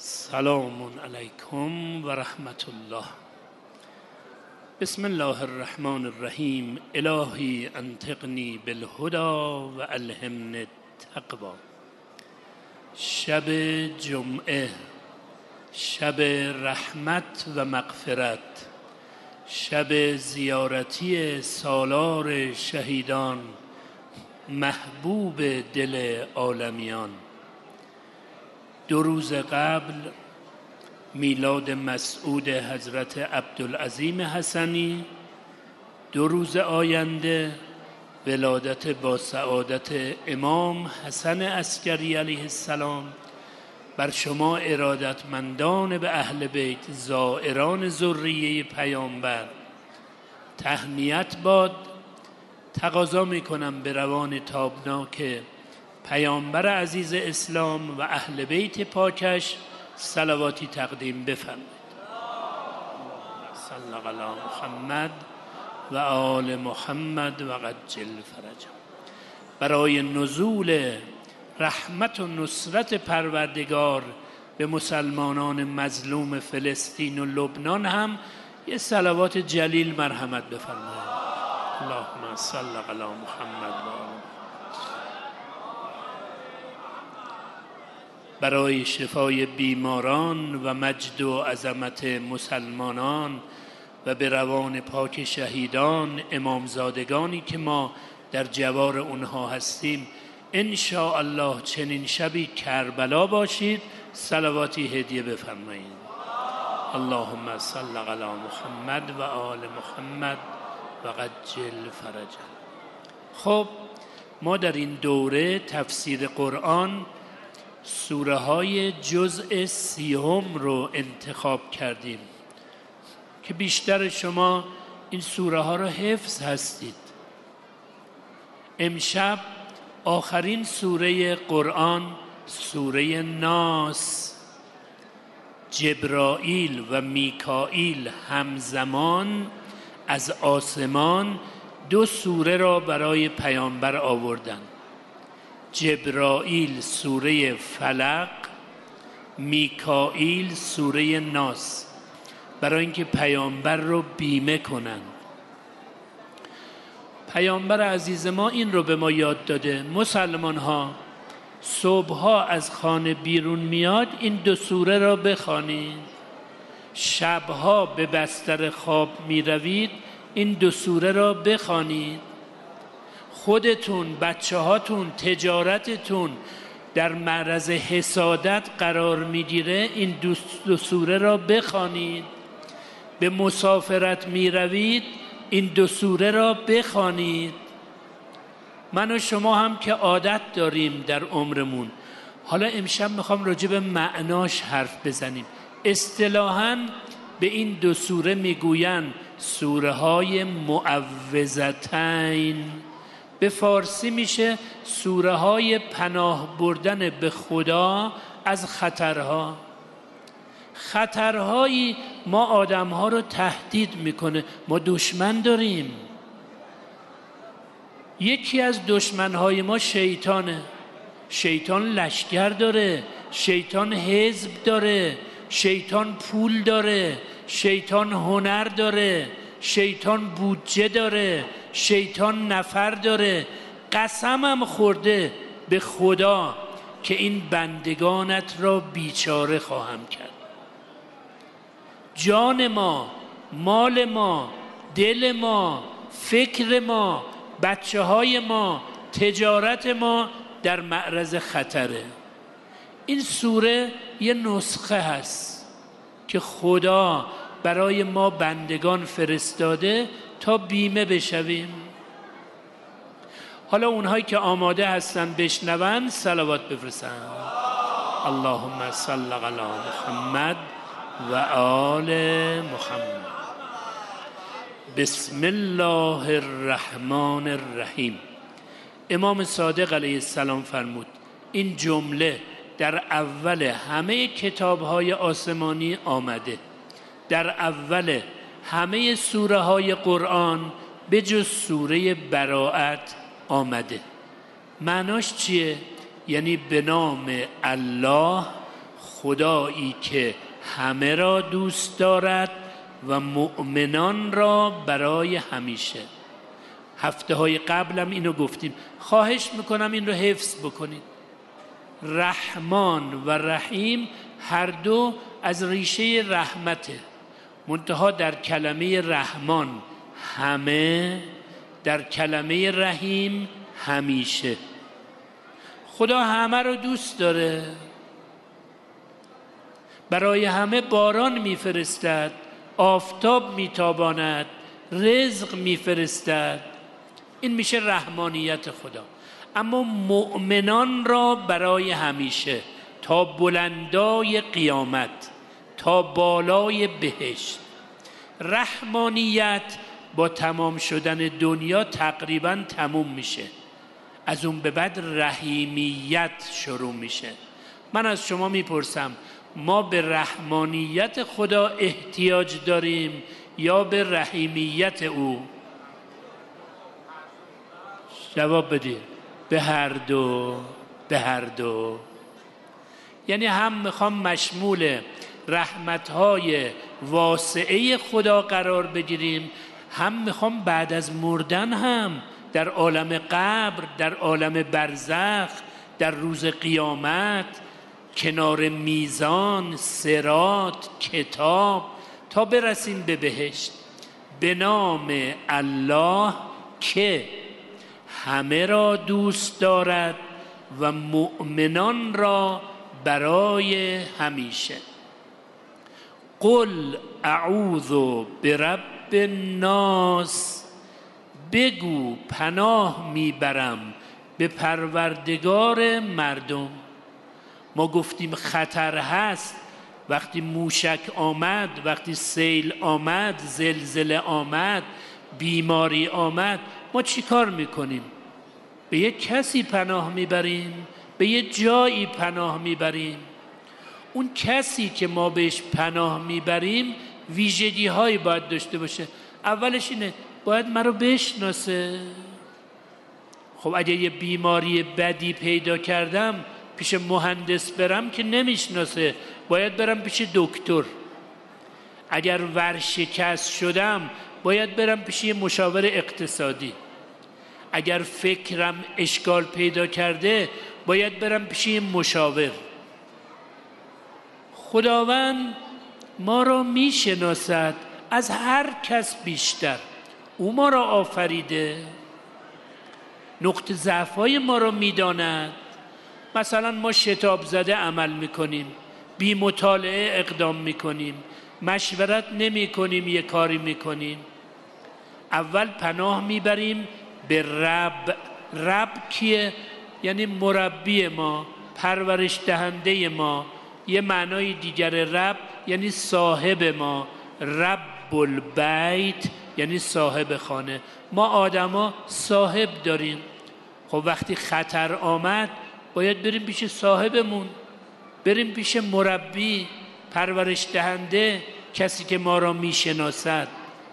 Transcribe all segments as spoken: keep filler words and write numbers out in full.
سلام علیکم و رحمت الله. بسم الله الرحمن الرحیم. الهی انطقنی بالهدی و الهمنی التقوی. شب جمعه، شب رحمت و مغفرت، شب زیارتی سالار شهیدان، محبوب دل عالمیان. دو روز قبل میلاد مسعود حضرت عبدالعظیم حسنی، دو روز آینده ولادت با سعادت امام حسن عسکری علیه السلام. بر شما ارادتمندان به اهل بیت، زائران ذریه پیامبر تهنیت باد. تقاضا میکنم به روان تابناک پیامبر عزیز اسلام و اهل بیت پاکش صلواتی تقدیم بفرمایید. صلی علی محمد و آل محمد و عجل فرجهم. برای نزول رحمت و نصرت پروردگار به مسلمانان مظلوم فلسطین و لبنان هم یه صلوات جلیل مرحمت بفرمایید. اللهم صل علی محمد و آل. برای شفای بیماران و مجد و عظمت مسلمانان و به روان پاک شهیدان، امامزادگانی که ما در جوار اونها هستیم، ان شاء الله چنین شبی کربلا باشید، صلواتی هدیه بفرمایید. اللهم صل علی محمد و آل محمد و عجل فرجهم. خب ما در این دوره تفسیر قرآن سوره های جزء سیهم رو انتخاب کردیم که بیشتر شما این سوره ها رو حفظ هستید. امشب آخرین سوره قرآن، سوره ناس. جبرائیل و میکائیل همزمان از آسمان دو سوره را برای پیامبر آوردند. جبرائیل سوره فلق، میکائیل سوره ناس، برای اینکه پیامبر رو بیمه کنند. پیامبر عزیز ما این رو به ما یاد داده: مسلمان ها صبحها از خانه بیرون میاد، این دو سوره را بخوانید. شبها به بستر خواب می روید، این دو سوره را بخوانید. خودتون، بچه هاتون، تجارتتون در معرض حسادت قرار میگیره، این دو, دو سوره را بخوانید. به مسافرت می روید، این دو سوره را بخوانید. من و شما هم که عادت داریم در عمرمون. حالا امشب میخوام راجع به معناش حرف بزنیم. اصطلاحاً به این دو سوره میگوین سوره های معوذتین. به فارسی میشه سوره های پناه بردن به خدا از خطرها. خطرهایی ما آدمها رو تهدید میکنه. ما دشمن داریم. یکی از دشمنهای ما شیطانه. شیطان لشکر داره، شیطان حزب داره، شیطان پول داره، شیطان هنر داره، شیطان بودجه داره، شیطان نفر داره. قسمم خورده به خدا که این بندگانت را بیچاره خواهم کرد. جان ما، مال ما، دل ما، فکر ما، بچه های ما، تجارت ما در معرض خطره. این سوره یه نسخه هست که خدا برای ما بندگان فرستاده تا بیمه بشویم. حالا اونهایی که آماده هستن بشنون صلوات بفرستن. اللهم صل علی محمد و آل محمد. بسم الله الرحمن الرحیم. امام صادق علیه السلام فرمود این جمله در اول همه کتاب‌های آسمانی آمده، در اول همه سوره های قرآن به جز سوره براءت آمده. معناش چیه؟ یعنی به نام الله خدایی که همه را دوست دارد و مؤمنان را برای همیشه. هفته های قبلم اینو گفتیم، خواهش میکنم این رو حفظ بکنید. رحمان و رحیم هر دو از ریشه رحمته، منتها در کلمه رحمان همه، در کلمه رحیم همیشه. خدا همه رو دوست داره، برای همه باران میفرستد، آفتاب میتاباند، رزق میفرستد. این میشه رحمانیت خدا. اما مؤمنان را برای همیشه، تا بلندای قیامت، تا بالای بهشت. رحمانیت با تمام شدن دنیا تقریبا تموم میشه، از اون به بعد رحیمیت شروع میشه. من از شما میپرسم ما به رحمانیت خدا احتیاج داریم یا به رحیمیت او؟ جواب بدید. به هر دو، به هر دو. یعنی هم میخوام مشمول رحمتهای واسعه خدا قرار بگیریم، هم میخوام بعد از مردن هم در عالم قبر، در عالم برزخ، در روز قیامت، کنار میزان، صراط، کتاب، تا برسیم به بهشت. به نام الله که همه را دوست دارد و مؤمنان را برای همیشه. قل اعوذ برب الناس، بگو پناه میبرم به پروردگار مردم. ما گفتیم خطر هست، وقتی موشک آمد، وقتی سیل آمد، زلزله آمد، بیماری آمد، ما چی کار میکنیم؟ به یک کسی پناه میبریم، به یک جایی پناه میبریم. اون کسی که ما بهش پناه میبریم ویژگی هایی باید داشته باشه. اولش اینه باید من رو بشناسه. خب اگه یه بیماری بدی پیدا کردم پیش مهندس برم که نمیشناسه، باید برم پیش دکتر. اگر ورشکست شدم باید برم پیش یه مشاور اقتصادی. اگر فکرم اشکال پیدا کرده باید برم پیش یه مشاور. خداوند ما را میشناسد از هر کس بیشتر. او ما را آفریده، نقطه ضعف‌های ما را میداند. مثلا ما شتاب زده عمل میکنیم، بی مطالعه اقدام میکنیم، مشورت نمی کنیم، یه کاری میکنیم. اول پناه میبریم به رب. رب کیه؟ یعنی مربی ما، پرورش دهنده ما. یه معنای دیگر رب یعنی صاحب ما. رب البیت یعنی صاحب خانه. ما آدما صاحب داریم. خب وقتی خطر آمد باید بریم پیش صاحبمون، بریم پیش مربی، پرورش دهنده، کسی که ما را میشناسد.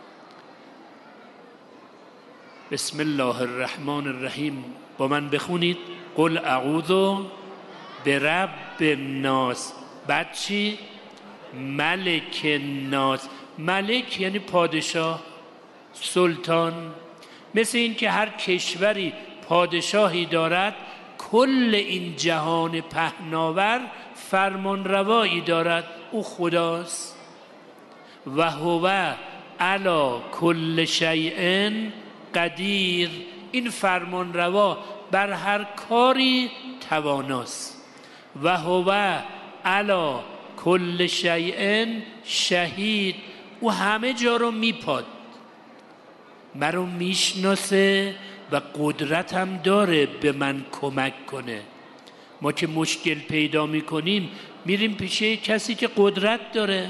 بسم الله الرحمن الرحیم. با من بخونید. قل اعوذ برب الناس. بعد چی؟ ملک الناس. ملک یعنی پادشاه، سلطان. مثل این که هر کشوری پادشاهی دارد، کل این جهان پهناور فرمان روایی دارد. او خداست. و هو علی کل شیء قدیر. این فرمان روا بر هر کاری تواناست. و هو علی کل شیء شهید. او همه جا رو میپاد، مرا میشناسه و قدرت هم داره به من کمک کنه. ما که مشکل پیدا میکنیم میریم پیش کسی که قدرت داره.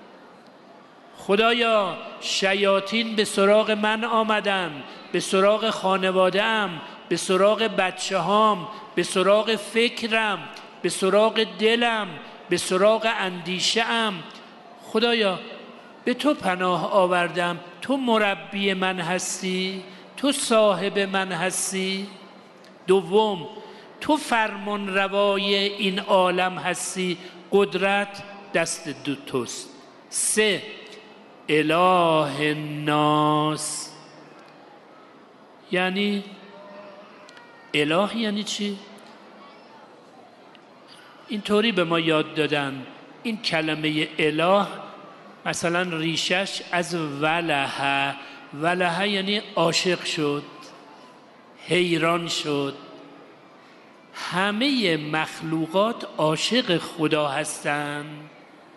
خدایا شیاطین به سراغ من آمدن، به سراغ خانواده‌ام، به سراغ بچه هام، به سراغ فکرم، به سراغ دلم، به سراغ اندیشه‌ام. خدایا به تو پناه آوردم، تو مربی من هستی، تو صاحب من هستی. دوم، تو فرمان روای این عالم هستی، قدرت دست دو توست. سه، اله الناس، یعنی اله یعنی چی؟ اینطوری به ما یاد دادن این کلمه اله مثلا ریشش از ولهه، ولهه یعنی عاشق شد، حیران شد. همه مخلوقات عاشق خدا هستند،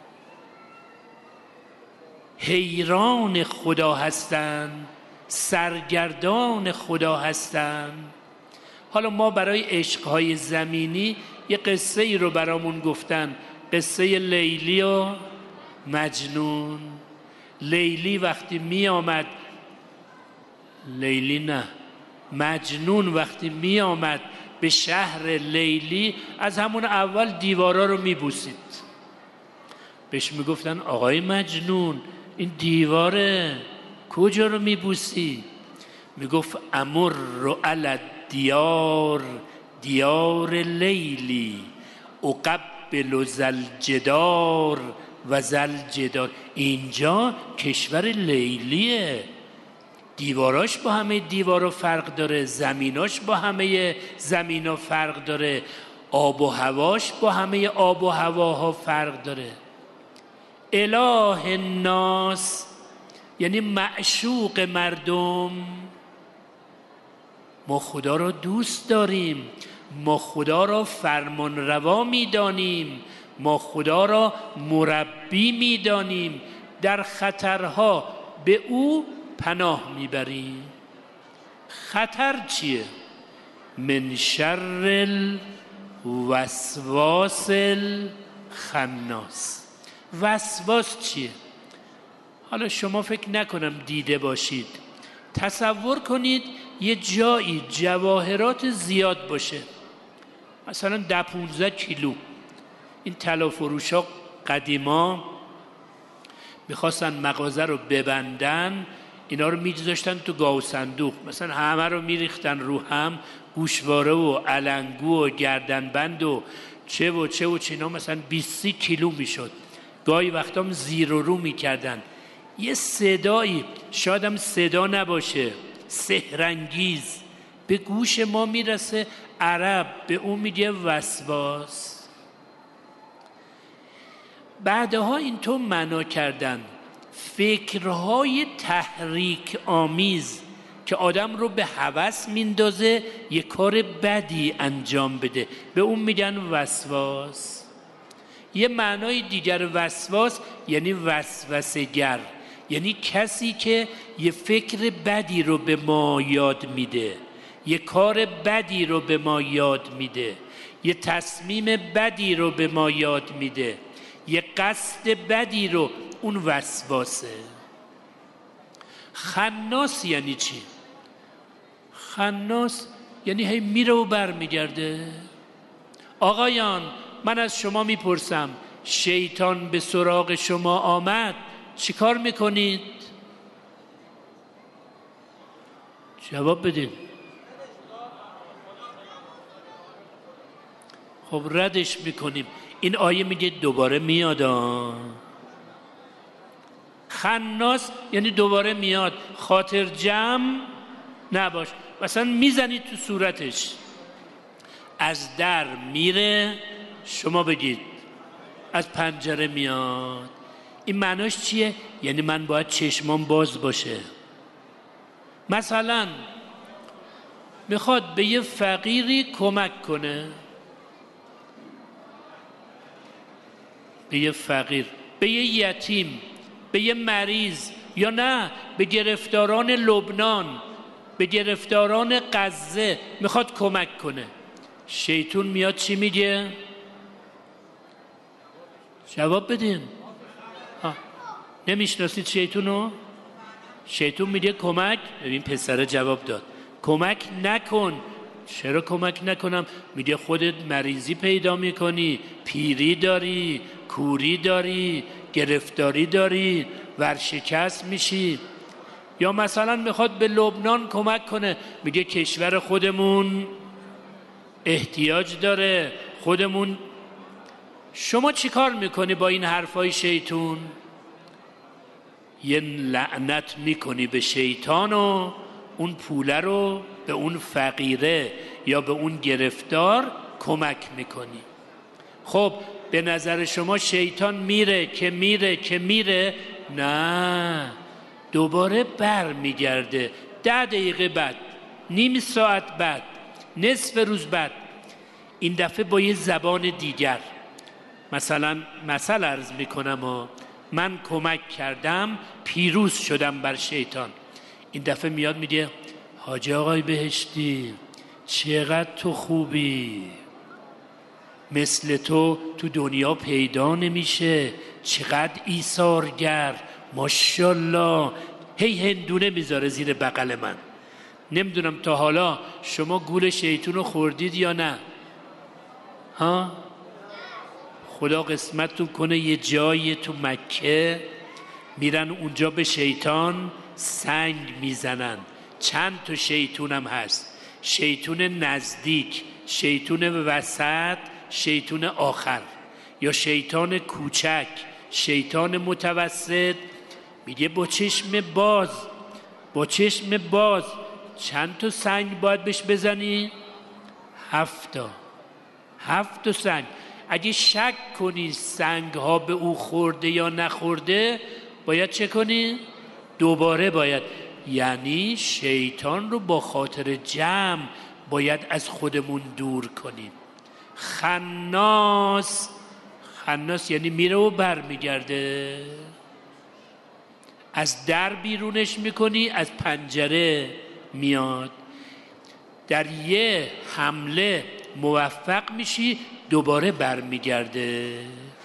حیران خدا هستند، سرگردان خدا هستند. حالا ما برای عشقهای زمینی یه قصه ای رو برامون گفتن، قصه لیلی و مجنون. لیلی وقتی می آمد، لیلی نه مجنون وقتی می آمد به شهر لیلی، از همون اول دیوارا رو می بوسید. بهش می گفتن آقای مجنون این دیواره کجا رو می بوسی؟ می گفت امر رو علی دیار دیار لیلی اقبل زلجدار و زلجدار. اینجا کشور لیلیه، دیواراش با همه دیوارا فرق داره، زمیناش با همه زمینا فرق داره، آب و هواش با همه آب و هواها فرق داره. اله الناس یعنی معشوق مردم. ما خدا را دوست داریم، ما خدا را فرمان روا می دانیم، ما خدا را مربی می دانیم، در خطرها به او پناه می بریم. خطر چیه؟ من شر الوسواس الخناس. وسواس چیه؟ حالا شما فکر نکنم دیده باشید، تصور کنید یه جایی جواهرات زیاد باشه، مثلا ده پونزده کیلو. این طلا فروش ها قدیما میخواستن مغازه رو ببندن، اینا رو میذاشتن تو گاو صندوق، مثلا همه رو میریختن رو هم، گوشواره و علنگو و گردنبند و چه و چه و چه، اینا مثلا بیست کیلو میشد. گاهی وقتا هم زیر و رو میکردن. یه صدایی، شاید هم صدا نباشه، سحرانگیز به گوش ما میرسه. عرب به اون میگه وسواس. بعدها اینطور معنا کردن فکرهای تحریک آمیز که آدم رو به هوس میندازه یه کار بدی انجام بده، به اون میگن وسواس. یه معنای دیگر وسواس یعنی وسوسه‌گر، یعنی کسی که یه فکر بدی رو به ما یاد میده، یه کار بدی رو به ما یاد میده، یه تصمیم بدی رو به ما یاد میده، یه قصد بدی رو، اون وسواسه. خناس یعنی چی؟ خناس یعنی هی میره و بر میگرده. آقایان من از شما میپرسم، شیطان به سراغ شما آمد چی کار میکنید؟ جواب بدین. خب ردش میکنیم. این آیه میگه دوباره میاد. خناس یعنی دوباره میاد، خاطر جمع نباش. مثلا میزنید تو صورتش، از در میره، شما بگید از پنجره میاد. این معناش چیه؟ یعنی من باید چشمام باز باشه. مثلا میخواد به یه فقیری کمک کنه، به یه فقیر، به یه یتیم، به یه مریض، یا نه به گرفتاران لبنان، به گرفتاران غزه میخواد کمک کنه. شیطان میاد چی میگه؟ جواب بدین. ها. نمیشناسید شیطانو؟ شیطان میگه کمک. ببین پسر جواب داد، کمک نکن. چرا کمک نکنم؟ میگه خودت مریضی پیدا میکنی، پیری داری، کوری داری، گرفتاری داری، ورشکست میشی. یا مثلا میخواد به لبنان کمک کنه، میگه کشور خودمون احتیاج داره، خودمون شما چی کار میکنی با این حرفای شیطون؟ یه لعنت میکنی به شیطان و اون پوله رو به اون فقیره یا به اون گرفتار کمک میکنی. خب به نظر شما شیطان میره که میره که میره؟ نه، دوباره بر میگرده. ده دقیقه بعد، نیم ساعت بعد، نصف روز بعد، این دفعه با یه زبان دیگر. مثلا مثل عرض میکنم و من کمک کردم، پیروز شدم بر شیطان. این دفعه میاد میگه حاجی آقای بهشتی چقدر تو خوبی، مثل تو تو دنیا پیدا نمیشه، چقدر ایثارگر، ماشاءالله. هی هندونه میذاره زیر بغل من. نمیدونم تا حالا شما گول شیطون رو خوردید یا نه؟ ها؟ خدا قسمتتون کنه یه جایی تو مکه میرن اونجا به شیطان سنگ میزنن. چند تا شیطون هم هست، شیطون نزدیک، شیطون وسط، شیطون آخر، یا شیطان کوچک، شیطان متوسط. میگه با چشم باز، با چشم باز چند تا سنگ باید بهش بزنی؟ هفتا هفت تا سنگ. اگه شک کنی سنگ ها به او خورده یا نخورده، باید چه کنی؟ دوباره باید. یعنی شیطان رو با خاطر جمع باید از خودمون دور کنیم. خناس، خناس یعنی میره و بر میگرده. از در بیرونش میکنی، از پنجره میاد. در یه حمله موفق میشی، دوباره بر میگرده.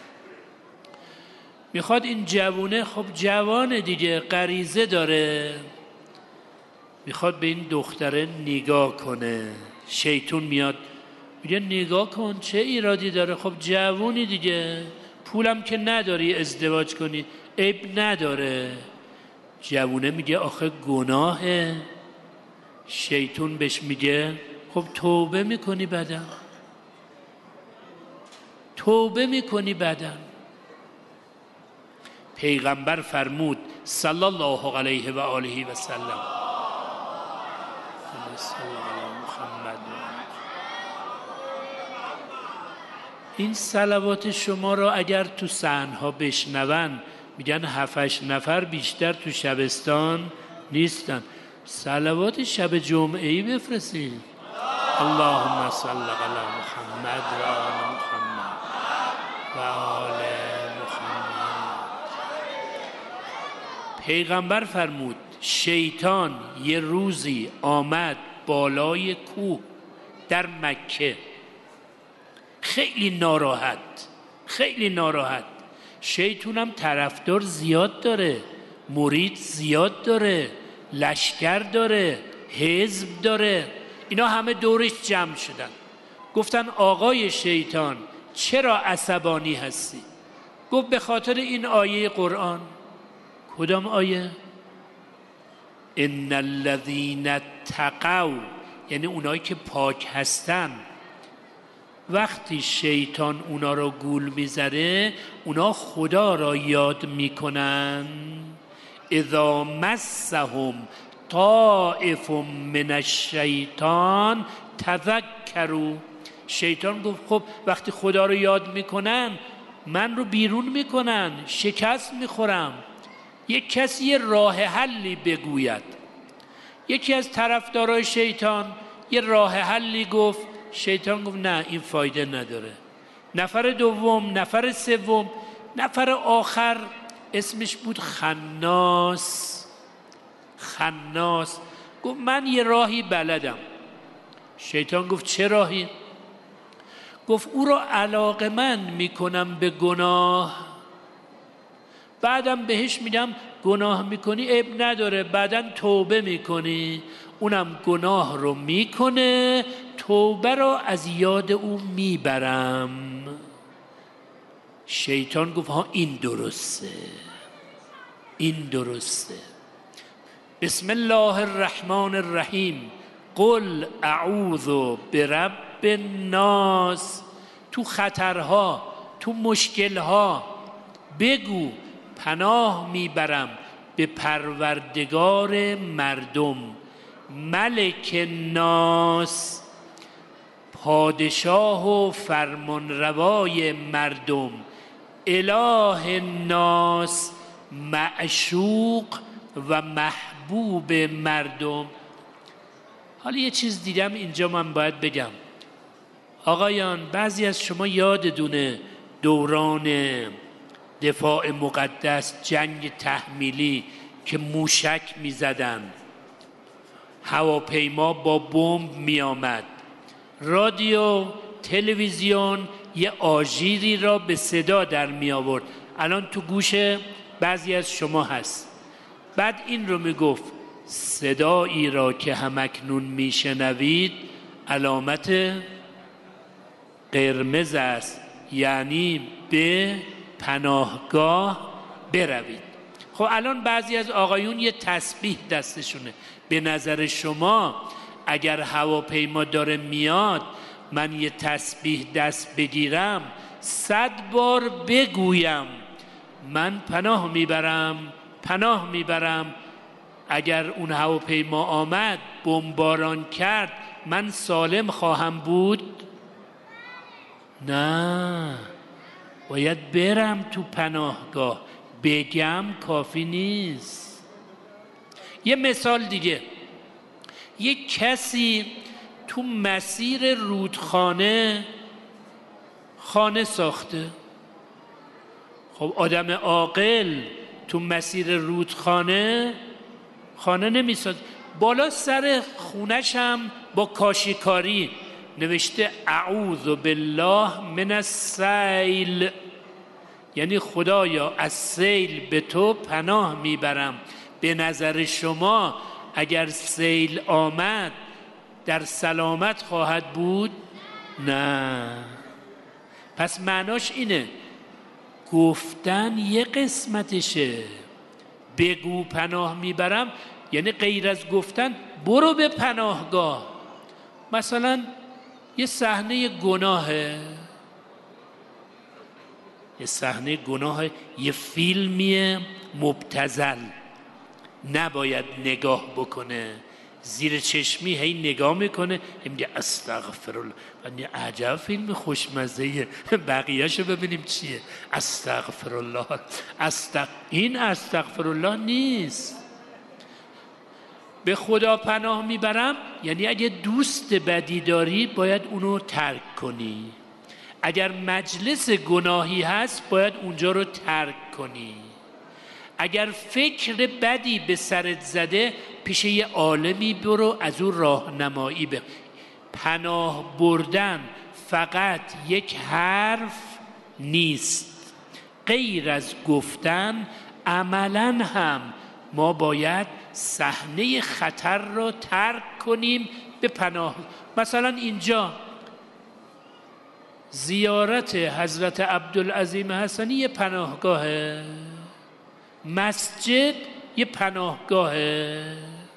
میخواد این جوونه، خب جوانه دیگه، غریزه داره، میخواد به این دختره نگاه کنه. شیطون میاد میگه نگاه کن چه ایرادی داره، خب جوونی دیگه، پولم که نداری ازدواج کنی، عیب نداره. جوونه میگه آخه گناهه. شیطون بهش میگه خب توبه میکنی بعداً، توبه میکنی بعداً. پیغمبر فرمود صلی الله علیه و آله و سلم، این صلوات شما را اگر تو صحنها بشنون، میگن هفتش نفر بیشتر تو شبستان نیستن. صلوات شب جمعه‌ای بفرستید. اللهم صل علی محمد و آل محمد و آل محمد. پیغمبر فرمود شیطان یه روزی آمد بالای کوه در مکه، خیلی ناراحت، خیلی ناراحت. شیطونم طرفدار زیاد داره، مرید زیاد داره، لشکر داره، حزب داره. اینا همه دورش جمع شدن. گفتن آقای شیطان چرا عصبانی هستی؟ گفت به خاطر این آیه قرآن. کدام آیه؟ ان الذین اتقوا، یعنی اونایی که پاک هستن، وقتی شیطان اونا رو گول میزنه اونا خدا را یاد میکنن. اذا مسهم طائف من الشیطان تذکروا. شیطان گفت خب وقتی خدا رو یاد میکنن من رو بیرون میکنن، شکست میخورم. یک کسی یه راه حلی بگوید. یکی از طرفدارای شیطان یه راه حلی گفت، شیطان گفت نه این فایده نداره. نفر دوم، نفر سوم، نفر آخر اسمش بود خناس. خناس گفت من یه راهی بلدم. شیطان گفت چه راهی؟ گفت او را علاقه‌مند میکنم به گناه، بعدم بهش میدم گناه میکنی عیب نداره، بعدم توبه میکنی. اونم گناه رو میکنه، توبه رو از یاد او میبرم. شیطان گفت ها این درسته، این درسته. بسم الله الرحمن الرحیم قل اعوذ برب الناس. تو خطرها تو مشکلها بگو پناه میبرم به پروردگار مردم، ملک ناس، پادشاه و فرمانروای مردم، اله ناس، معشوق و محبوب مردم. حالا یه چیز دیدم اینجا من باید بگم. آقایان، بعضی از شما یادتونه دوران دفاع مقدس، جنگ تحمیلی که موشک می زدن، هواپیما با بمب می آمد، رادیو تلویزیون یه آژیری را به صدا در می آورد. الان تو گوش بعضی از شما هست. بعد این رو می گفت صدایی را که همکنون می شنوید علامت قرمز است، یعنی به پناهگاه بروید. خب الان بعضی از آقایون یه تسبیح دستشونه. به نظر شما اگر هواپیما داره میاد من یه تسبیح دست بگیرم صد بار بگویم من پناه میبرم پناه میبرم، اگر اون هواپیما آمد بمباران کرد من سالم خواهم بود؟ نه، باید برم تو پناهگاه. بگم کافی نیست. یه مثال دیگه، یک کسی تو مسیر رودخانه خانه ساخته. خب آدم عاقل تو مسیر رودخانه خانه نمیسازه. بالا سر خونش هم با کاشیکاری نوشته اعوذ بالله من السیل، یعنی خدایا از سیل به تو پناه میبرم. به نظر شما اگر سیل آمد در سلامت خواهد بود؟ نه. پس معناش اینه گفتن یه قسمتشه. بگو پناه میبرم یعنی غیر از گفتن برو به پناهگاه. مثلا یه صحنه گناهه، یه صحنه گناه، یه فیلمی مبتذل نباید نگاه بکنه، زیر چشمی هی نگاه میکنه میگه استغفرالله. یعنی عجب فیلم خوشمزه، بقیه‌شو ببینیم چیه. استغفرالله. استغ... این استغفرالله نیست. به خدا پناه میبرم یعنی اگه دوست بدی داری باید اونو ترک کنی، اگر مجلس گناهی هست باید اونجا رو ترک کنی، اگر فکر بدی به سرت زده پیش یه عالمی برو از اون راهنمایی به. پناه بردن فقط یک حرف نیست، غیر از گفتن عملاً هم ما باید صحنه خطر را ترک کنیم به پناه. مثلا اینجا زیارت حضرت عبدالعظیم حسنی یه پناهگاهه، مسجد یه پناهگاهه.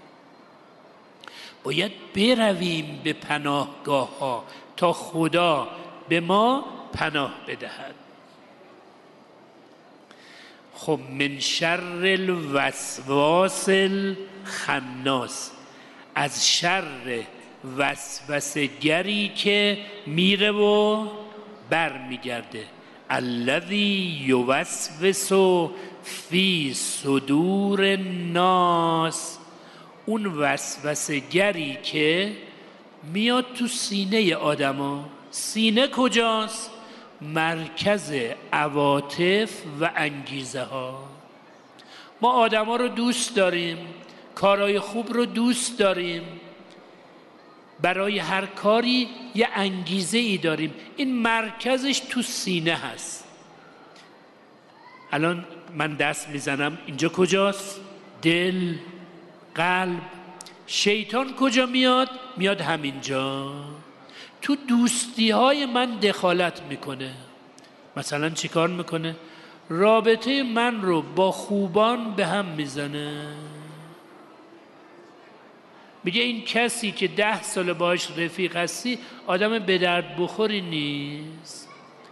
باید برویم به پناهگاه ها تا خدا به ما پناه بدهد. خب من شر الوسواس الخناس، از شر وسوسه‌گری که میره و بر میگرده. الذی یوسوس فی صدور الناس، اون وسوسه‌گری که میاد تو سینه آدما. سینه کجاست؟ مرکز عواطف و انگیزه ها. ما آدما رو دوست داریم، کارهای خوب رو دوست داریم، برای هر کاری یه انگیزه ای داریم. این مرکزش تو سینه هست. الان من دست میزنم اینجا کجاست؟ دل، قلب. شیطان کجا میاد؟ میاد همینجا. تو دوستی های من دخالت میکنه. مثلا چی کار میکنه؟ رابطه من رو با خوبان به هم میزنه. میگه این کسی که ده سال باش رفیق هستی آدم به درد بخوری نیست.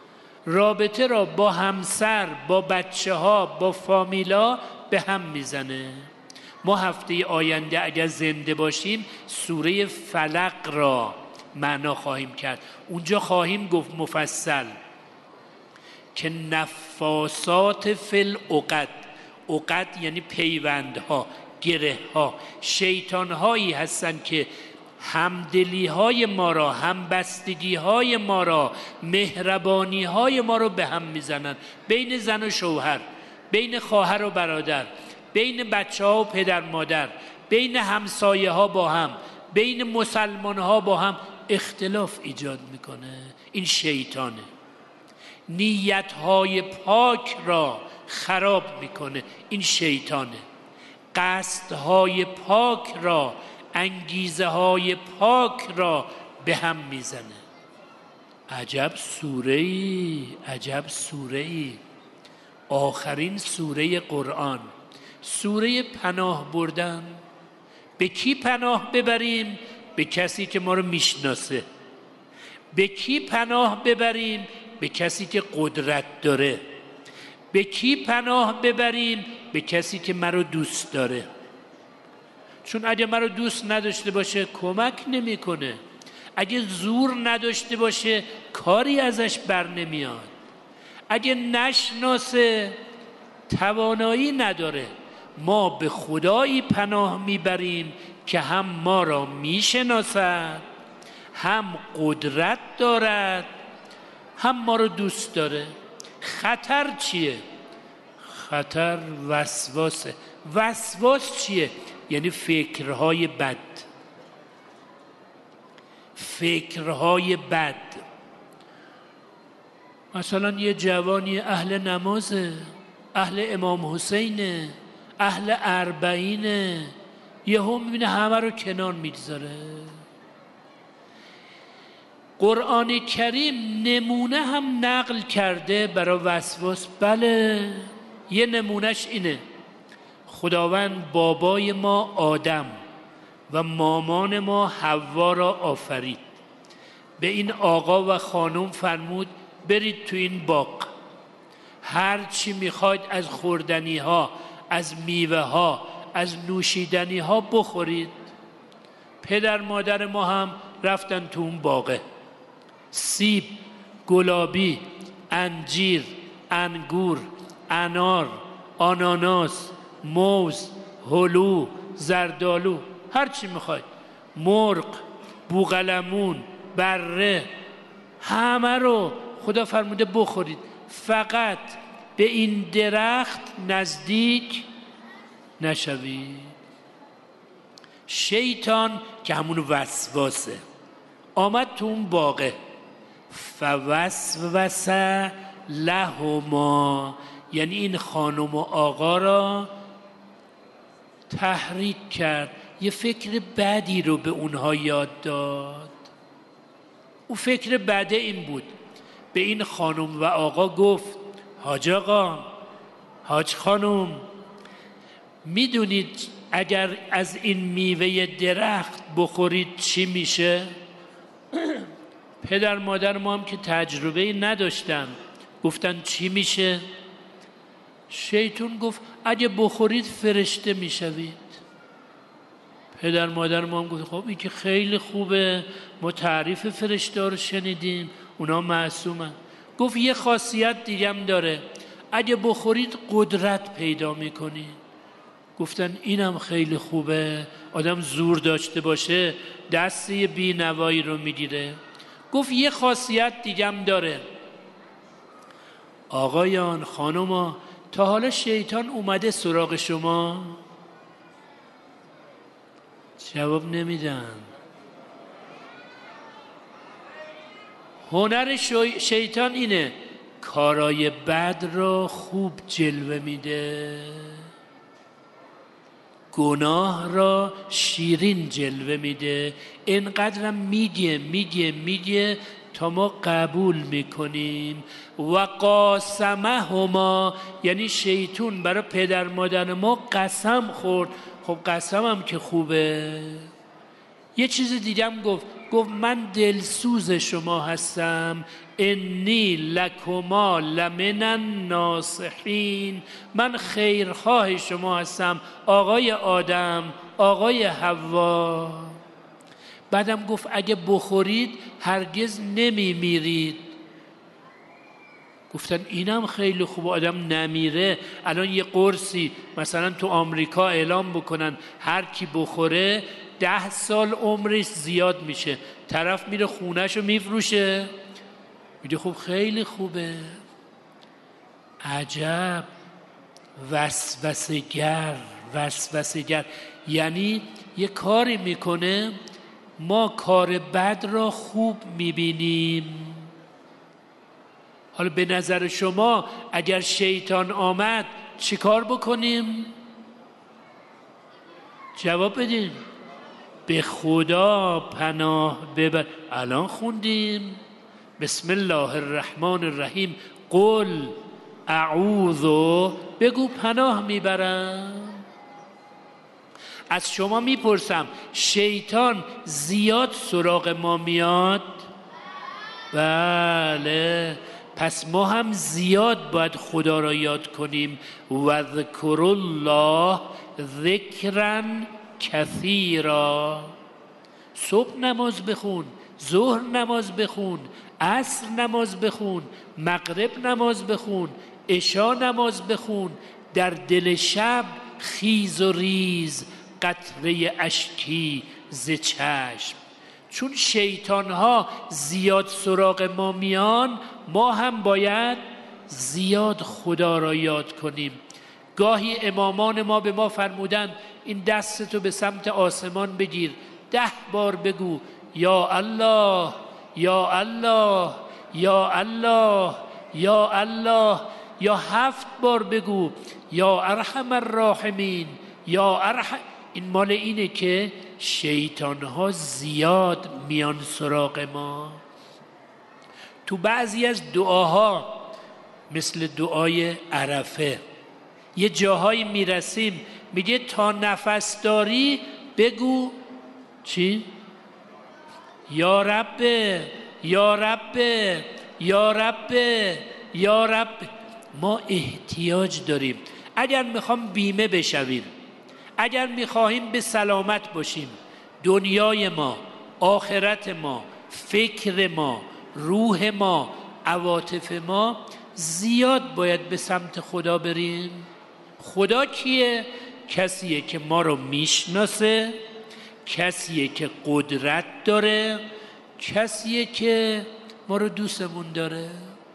رابطه را با همسر، با بچه ها، با فامیلا به هم میزنه. ما هفته آینده اگر زنده باشیم سوره فلق را معنا خواهیم کرد. اونجا خواهیم گفت مفصل که نفاسات فی العقد، عقد یعنی پیوندها، گره ها، شیطان هایی هستن که همدلی های ما را، همبستگی های ما را، مهربانی های ما را به هم میزنن. بین زن و شوهر، بین خواهر و برادر، بین بچه ها و پدر مادر، بین همسایه ها با هم، بین مسلمان ها با هم اختلاف ایجاد میکنه. این شیطانه. نیت های پاک را خراب میکنه. این شیطانه. قصد های پاک را، انگیزه های پاک را به هم میزنه. عجب سوره‌ای، عجب سوره‌ای. آخرین سوره قرآن، سوره پناه بردن. به کی پناه ببریم؟ به کسی که ما رو میشناسه. به کی پناه ببریم؟ به کسی که قدرت داره. به کی پناه ببریم؟ به کسی که ما رو دوست داره. چون اگه ما رو دوست نداشته باشه کمک نمیکنه. اگه زور نداشته باشه کاری ازش بر نمیاد. اگه نشناسه توانایی نداره. ما به خدایی پناه میبریم که هم ما را میشناسد، هم قدرت دارد، هم ما رو دوست داره. خطر چیه؟ خطر وسواسه. وسواس چیه؟ یعنی فکرهای بد. فکرهای بد. مثلا یه جوانی اهل نمازه، اهل امام حسینه، اهل اربعینه، یه هم میبینه همه رو کنار میگذاره. قرآن کریم نمونه هم نقل کرده برای وسواس. بله، یه نمونهش اینه. خداوند بابای ما آدم و مامان ما حوا را آفرید. به این آقا و خانم فرمود برید تو این باغ، هر چی میخواید از خوردنی ها، از میوه ها، از نوشیدنی ها بخورید. پدر مادر ما هم رفتن تو اون باغه. سیب، گلابی، انجیر، انگور، انار، آناناس، موز، هلو، زردالو، هر چی میخواید، مرغ، بوقلمون، بره، همه رو خدا فرموده بخورید. فقط به این درخت نزدیک نشوید. شیطان که همون وسواسه آمد تو اون باغه. فوسوس لهما، یعنی این خانم و آقا را تحریک کرد، یه فکر بدی رو به اونها یاد داد. او فکر بده این بود. به این خانم و آقا گفت حاج آقا، حاج خانم، میدونید اگر از این میوه درخت بخورید چی میشه؟ پدر مادر ما هم که تجربه نداشتن گفتن چی میشه؟ شیطان گفت اگه بخورید فرشته میشوید. پدر مادر ما هم گفت خب این که خیلی خوبه، ما تعریف فرشته رو شنیدیم، اونا معصومن. گفت یه خاصیت دیگه هم داره، اگه بخورید قدرت پیدا میکنید. گفتن اینم خیلی خوبه، آدم زور داشته باشه دست یه بی‌نوایی رو میگیره. گفت یه خاصیت دیگه هم داره. آقایان، خانوما، تا حالا شیطان اومده سراغ شما؟ جواب نمیدن. هنر شیطان اینه کارای بد را خوب جلوه میده، گناه را شیرین جلوه میده. اینقدرم میگه میگه میگه تا ما قبول میکنیم. و قاسمهما، یعنی شیطان برای پدر مادر ما قسم خورد. خب قسم هم که خوبه. یه چیز دیگه هم گفت، گفت من دلسوز شما هستم، انی لکما لمن الناصحین، من خیرخواه شما هستم آقای آدم، آقای حوا. بعدم گفت اگه بخورید هرگز نمی میرید. گفتن اینم خیلی خوب، آدم نمیره. الان یه قرصی مثلا تو آمریکا اعلام بکنن هر کی بخوره ده سال عمرش زیاد میشه، طرف میره خونهشو میفروشه. میگه خب خیلی خوبه. عجب وسوسه‌گر، وسوسه‌گر یعنی یه کاری میکنه ما کار بد را خوب میبینیم. حالا به نظر شما اگر شیطان آمد چی کار بکنیم؟ جواب بدیم. به خدا پناه ببر. الان خوندیم بسم الله الرحمن الرحیم، قل اعوذ، بگو پناه میبرم. از شما میپرسم شیطان زیاد سراغ ما میاد؟ بله. پس ما هم زیاد باید خدا را یاد کنیم. و ذکر الله ذکرا کثیرا. صبح نماز بخون، ظهر نماز بخون، عصر نماز بخون، مغرب نماز بخون، عشا نماز بخون. در دل شب خیز و ریز قطره اشکی ز چشم. چون شیطان ها زیاد سراغ ما میان، ما هم باید زیاد خدا را یاد کنیم. گاهی امامان ما به ما فرمودند این دستتو به سمت آسمان بگیر، ده بار بگو یا الله یا الله یا الله یا الله، یا هفت بار بگو یا ارحم الراحمین یا ارحم. این مال اینه که شیطان ها زیاد میان سراغ ما. تو بعضی از دعاها مثل دعای عرفه یه جاهایی میرسیم میگه تا نفس داری بگو چی؟ یا رب یا رب یا رب یا رب. ما احتیاج داریم اگر میخوام بیمه بشویم، اگر میخواهیم به سلامت باشیم، دنیای ما، آخرت ما، فکر ما، روح ما، عواطف ما، زیاد باید به سمت خدا بریم. خدا کیه؟ کسیه که ما رو میشناسه، کسیه که قدرت داره، کسیه که ما رو دوستمون داره.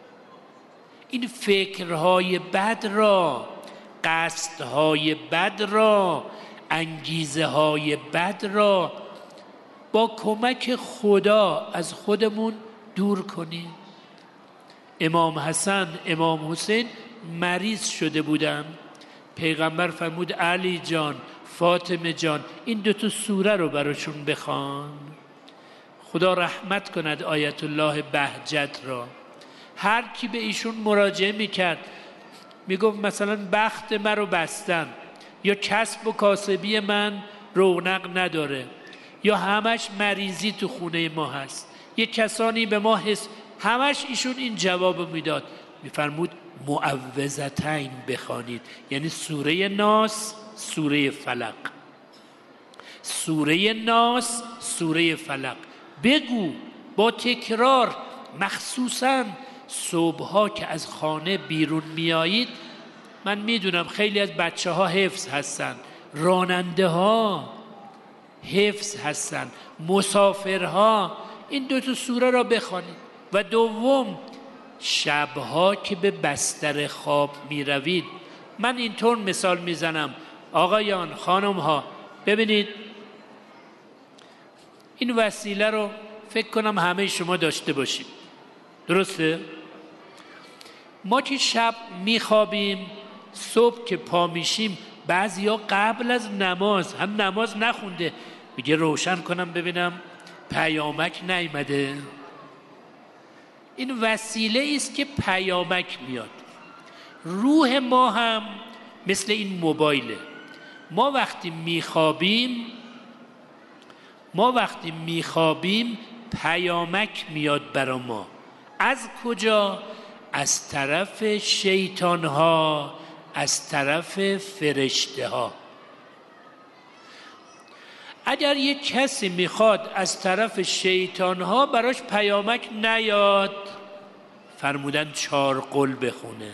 این فکرهای بد را، قصدهای بد را، انگیزه های بد را با کمک خدا از خودمون دور کنیم. امام حسن، امام حسین مریض شده بودن. پیغمبر فرمود علی جان، فاطمه جان، این دو تا سوره رو براشون بخوان. خدا رحمت کند آیت الله بهجت را. هر کی به ایشون مراجعه میکرد میگفت مثلا بخت من رو بستن، یا کسب و کاسبی من رونق نداره، یا همش مریضی تو خونه ما هست، یه کسانی به ما حس، همش ایشون این جواب میداد. میفرمود معوذتین بخوانید، یعنی سوره ناس، سوره فلق. سوره ناس، سوره فلق بگو با تکرار. مخصوصاً صبحها که از خانه بیرون میایید، من میدونم خیلی از بچه ها حفظ هستن، راننده ها حفظ هستن، مسافرها، این دو تا سوره را بخوانید. و دوم، شبها که به بستر خواب می روید، من اینطور مثال میزنم آقایان، خانم ها، ببینید این وسیله رو فکر کنم همه شما داشته باشیم، درسته؟ ما که شب میخوابیم، صبح که پا میشیم، بعضیا قبل از نماز، هم نماز نخونده، میگه روشن کنم ببینم پیامک نیامده. این وسیله است که پیامک میاد. روح ما هم مثل این موبایله. ما وقتی میخوابیم ما وقتی میخوابیم پیامک میاد برا ما. از کجا؟ از طرف شیطان ها، از طرف فرشته ها. اگر یک کسی میخواد از طرف شیطان ها براش پیامک نیاد، فرمودن چار قل بخونه،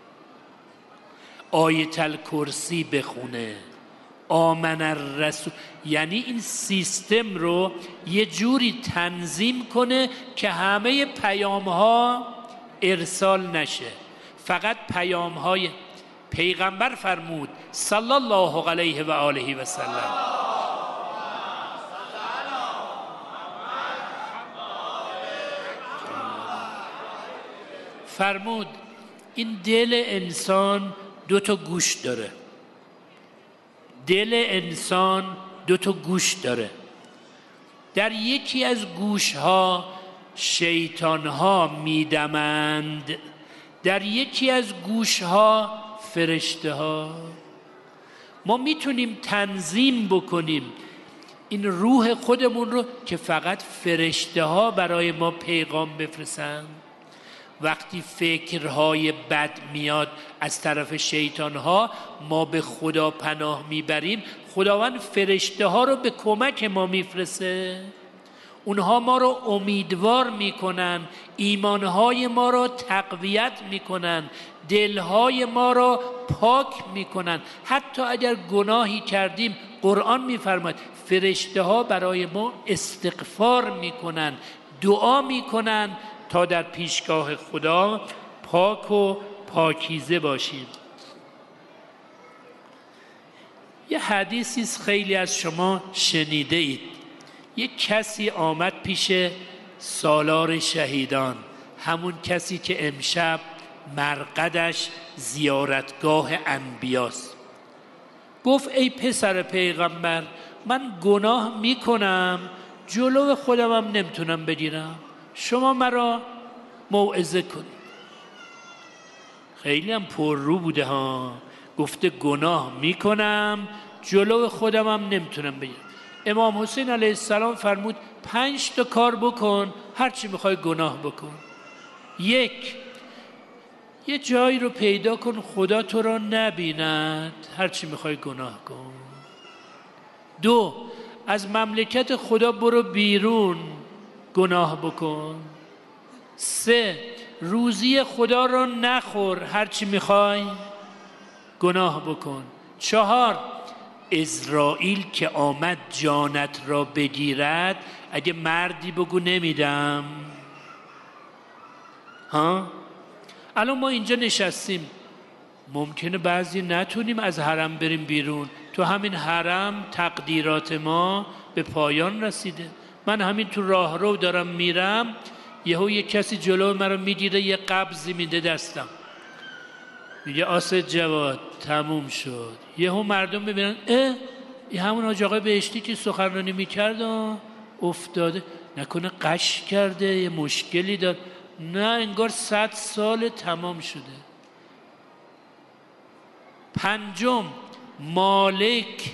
آیت الکرسی بخونه، آمن الرسول، یعنی این سیستم رو یه جوری تنظیم کنه که همه پیام ها ارسال نشه، فقط پیام های پیغمبر فرمود صلی الله علیه و آله و سلم. فرمود این دل انسان دو تا گوش داره، دل انسان دو تا گوش داره. در یکی از گوش ها شیطان ها میدمند، در یکی از گوش ها فرشته ها. ما میتونیم تنظیم بکنیم این روح خودمون رو که فقط فرشته ها برای ما پیغام بفرستن. وقتی فکرهای بد میاد از طرف شیطان ها، ما به خدا پناه میبریم، خداوند فرشته ها رو به کمک ما میفرسته، اونها ما رو امیدوار میکنن، ایمانهای ما رو تقویت میکنن، دلهای ما رو پاک میکنن. حتی اگر گناهی کردیم قرآن میفرماید فرشته ها برای ما استغفار میکنن، دعا میکنن تا در پیشگاه خدا پاک و پاکیزه باشیم. یه حدیثی خیلی از شما شنیده اید. یک کسی آمد پیش سالار شهیدان، همون کسی که امشب مرقدش زیارتگاه انبیاست. گفت ای پسر پیغمبر، من گناه میکنم، جلو خودم هم نمیتونم بگیرم، شما مرا موعظه کنید. خیلی هم پر رو بوده ها، گفته گناه میکنم، جلو خودم هم نمیتونم بگیرم. امام حسین علیه السلام فرمود پنج تا کار بکن، هرچی میخوای گناه بکن. یک، یه جایی رو پیدا کن خدا تو را نبیند، هرچی میخوای گناه کن. دو، از مملکت خدا برو بیرون، گناه بکن. سه، روزی خدا را نخور، هرچی میخوای گناه بکن. چهار، عزرائیل که آمد جانت را بگیرد، اگه مردی بگو نمیدم. ها؟ الان ما اینجا نشستیم، ممکنه بعضی نتونیم از حرم بریم بیرون، تو همین حرم تقدیرات ما به پایان رسیده. من همین تو راه رو دارم میرم، یهو یک کسی جلو مرا میگیره، یه قبضی میده دستم، میگه آسد جواد تموم شد. یهو مردم ببینن اه این همون حاج آقای بهشتی که سخنرانی میکرد افتاده، نکنه قش کرده، یه مشکلی دار. نه، انگار صد سال تمام شده. پنجم، مالک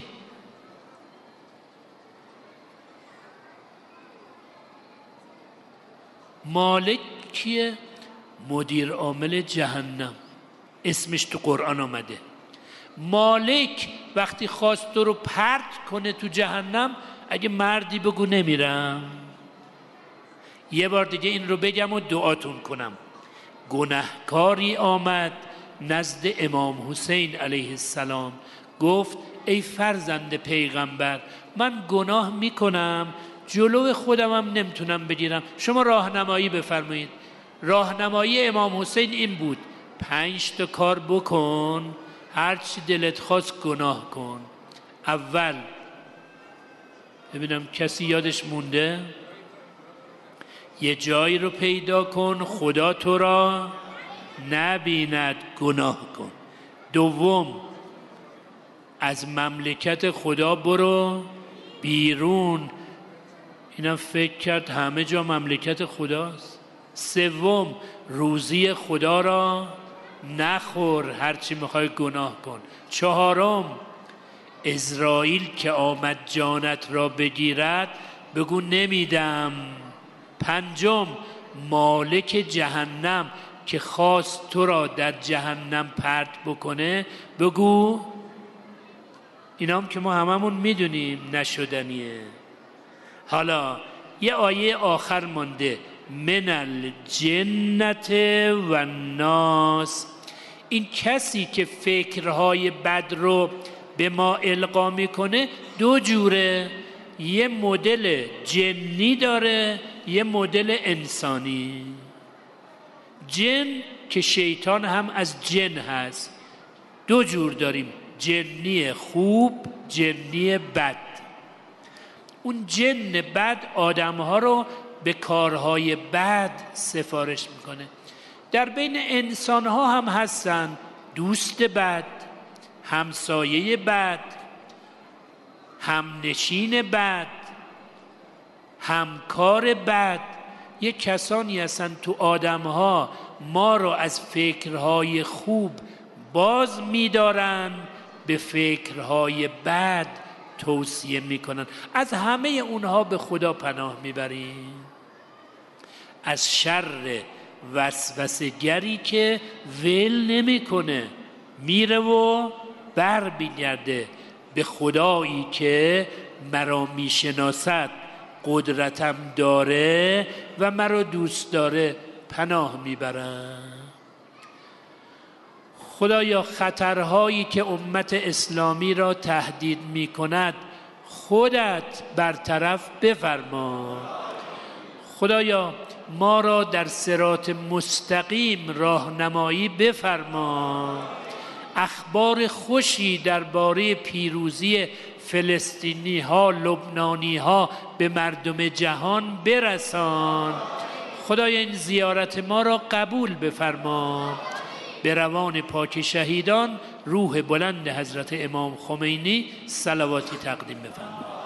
مالک کیه؟ مدیر عامل جهنم، اسمش تو قرآن آمده. مالک وقتی خواست تو رو پرت کنه تو جهنم، اگه مردی بگو نمیرم. یه بار دیگه این رو بگم و دعاتون کنم. گناهکاری آمد نزد امام حسین علیه السلام، گفت ای فرزند پیغمبر، من گناه میکنم، جلو خودم هم نمیتونم بگیرم، شما راهنمایی بفرمایید. راهنمایی امام حسین این بود پنج تا کار بکن، هرچی دلت خواست گناه کن. اول، ببینم کسی یادش مونده، یه جایی رو پیدا کن خدا تو را نبیند، گناه کن. دوم، از مملکت خدا برو بیرون، اینم فکر کرد همه جا مملکت خداست. سوم، روزی خدا را نخور، هرچی میخوای گناه کن. چهارم، عزرائیل که آمد جانت را بگیرد بگو نمیدم. پنجم، مالک جهنم که خواست تو را در جهنم پرت بکنه بگو. اینا هم که ما هممون میدونیم نشدنیه. حالا یه آیه آخر مانده، من الجنت و الناس. این کسی که فکرهای بد رو به ما القا میکنه دو جوره، یه مدل جنی داره یه مدل انسانی. جن که شیطان هم از جن هست، دو جور داریم، جنی خوب جنی بد. اون جن بد آدمها رو به کارهای بد سفارش میکنه. در بین انسانها هم هستن دوست بد، همسایه بد، همنشین بد، همکار بد. یک کسانی هستن تو آدمها ما رو از فکرهای خوب باز می‌دارن، به فکرهای بد توصیه میکنن. از همه اونها به خدا پناه میبریم، از شر وسوسه‌گری که ول نمیکنه، میره و بر میگرده. به خدایی که مرا میشناسد، قدرتم داره و مرا دوست داره پناه میبرم. خدایا خطرهایی که امت اسلامی را تهدید میکند خودت برطرف بفرما. خدایا ما را در صراط مستقیم راهنمایی بفرما. اخبار خوشی درباره پیروزی فلسطینی ها، لبنانی ها به مردم جهان برسان. خدایا این زیارت ما را قبول بفرما. به روان پاک شهیدان، روح بلند حضرت امام خمینی صلواتی تقدیم بفرما.